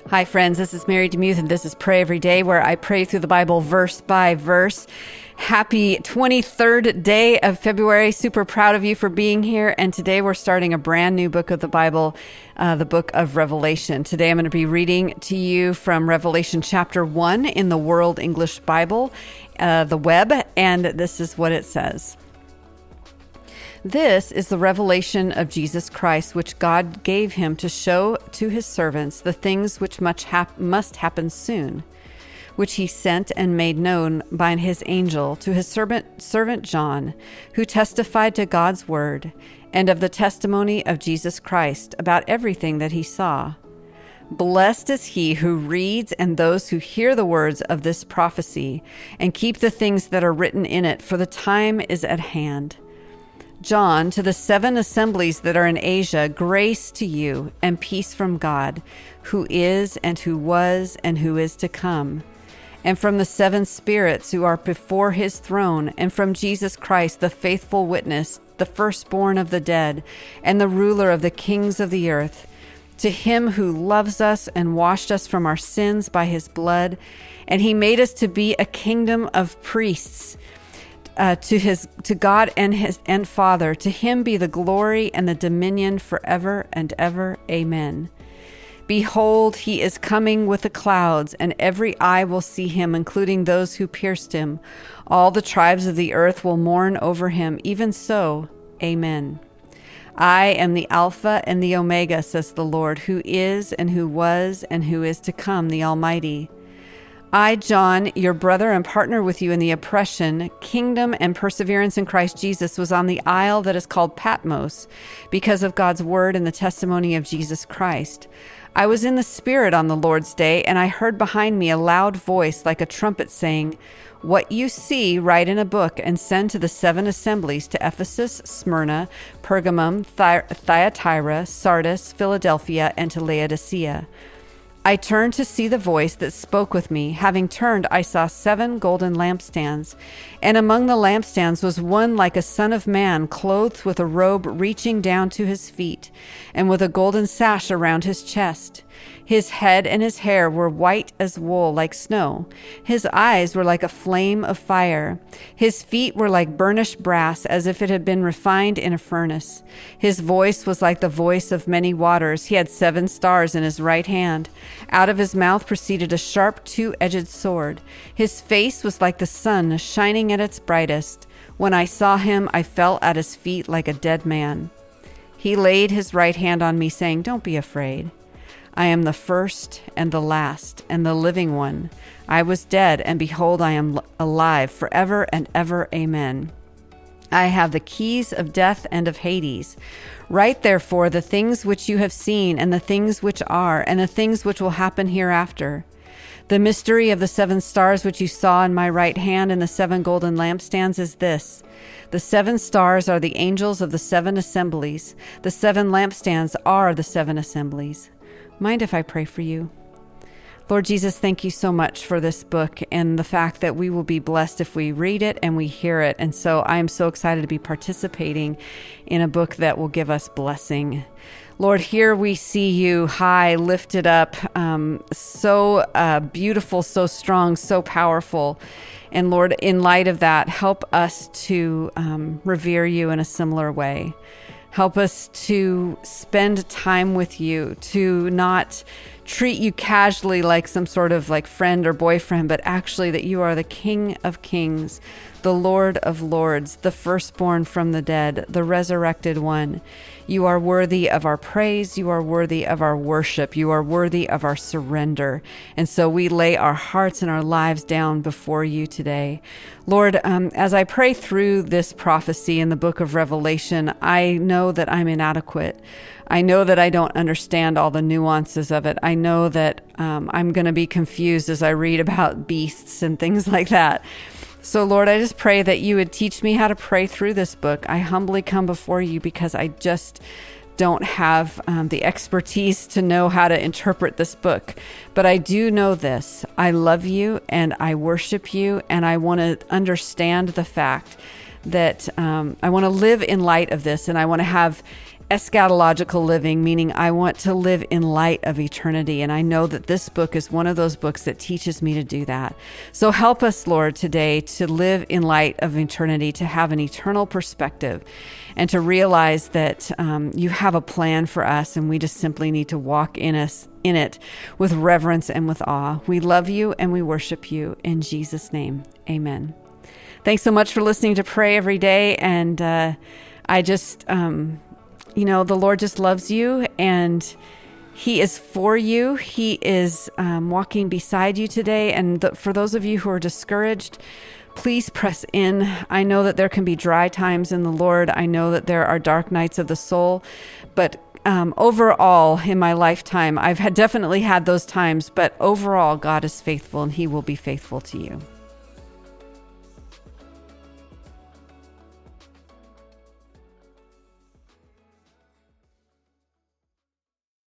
Hi, friends. This is Mary DeMuth, and this is Pray Every Day, where I pray through the Bible verse by verse. Happy 23rd day of February. Super proud of you for being here. And today we're starting a brand new book of the Bible, the book of Revelation. Today I'm going to be reading to you from Revelation chapter 1 in the World English Bible, the web, and this is what it says. This is the revelation of Jesus Christ, which God gave him to show to his servants the things which must happen soon, which he sent and made known by his angel to his servant John, who testified to God's word and of the testimony of Jesus Christ about everything that he saw. Blessed is he who reads and those who hear the words of this prophecy and keep the things that are written in it, for the time is at hand. John, to the 7 assemblies that are in Asia, grace to you and peace from God, who is and who was and who is to come, and from the 7 spirits who are before his throne, and from Jesus Christ, the faithful witness, the firstborn of the dead, and the ruler of the kings of the earth, to him who loves us and washed us from our sins by his blood, and he made us to be a kingdom of priests, to God and Father. To him be the glory and the dominion forever and ever. Amen. Behold, he is coming with the clouds, and every eye will see him, including those who pierced him. All the tribes of the earth will mourn over him. Even so, amen. I am the Alpha and the Omega, says the Lord, who is and who was and who is to come, the Almighty. I, John, your brother and partner with you in the oppression, kingdom, and perseverance in Christ Jesus, was on the isle that is called Patmos because of God's word and the testimony of Jesus Christ. I was in the Spirit on the Lord's day, and I heard behind me a loud voice like a trumpet saying, "What you see, write in a book and send to the 7 assemblies, to Ephesus, Smyrna, Pergamum, Thyatira, Sardis, Philadelphia, and to Laodicea." I turned to see the voice that spoke with me. Having turned, I saw 7 golden lampstands, and among the lampstands was one like a son of man, clothed with a robe reaching down to his feet, and with a golden sash around his chest. His head and his hair were white as wool, like snow. His eyes were like a flame of fire. His feet were like burnished brass, as if it had been refined in a furnace. His voice was like the voice of many waters. He had 7 stars in his right hand. Out of his mouth proceeded a sharp 2-edged sword. His face was like the sun, shining at its brightest. When I saw him, I fell at his feet like a dead man. He laid his right hand on me, saying, "Don't be afraid. I am the first and the last and the living one. I was dead, and behold, I am alive forever and ever. Amen. I have the keys of death and of Hades. Write therefore the things which you have seen, and the things which are, and the things which will happen hereafter. The mystery of the 7 stars which you saw in my right hand and the 7 golden lampstands is this. The 7 stars are the angels of the 7 assemblies. The 7 lampstands are the 7 assemblies. Mind if I pray for you? Lord Jesus, thank you so much for this book and the fact that we will be blessed if we read it and we hear it. And so I am so excited to be participating in a book that will give us blessing. Lord, here we see you high, lifted up, so beautiful, so strong, so powerful. And Lord, in light of that, help us to revere you in a similar way. Help us to spend time with you, to not treat you casually like some sort of like friend or boyfriend, but actually that you are the King of Kings, the Lord of Lords, the firstborn from the dead, the resurrected one. You are worthy of our praise. You are worthy of our worship. You are worthy of our surrender. And so we lay our hearts and our lives down before you today. Lord, as I pray through this prophecy in the book of Revelation, I know that I'm inadequate. I know that I don't understand all the nuances of it. I know that I'm going to be confused as I read about beasts and things like that. So, Lord, I just pray that you would teach me how to pray through this book. I humbly come before you because I just don't have the expertise to know how to interpret this book. But I do know this. I love you and I worship you, and I want to understand the fact that I want to live in light of this, and I want to have eschatological living, meaning I want to live in light of eternity. And I know that this book is one of those books that teaches me to do that. So help us, Lord, today to live in light of eternity, to have an eternal perspective, and to realize that you have a plan for us, and we just simply need to walk in it with reverence and with awe. We love you and we worship you. In Jesus' name, amen. Thanks so much for listening to Pray Every Day. And I just... the Lord just loves you, and He is for you. He is walking beside you today. And for those of you who are discouraged, please press in. I know that there can be dry times in the Lord. I know that there are dark nights of the soul. But overall, in my lifetime, I've definitely had those times. But overall, God is faithful, and He will be faithful to you.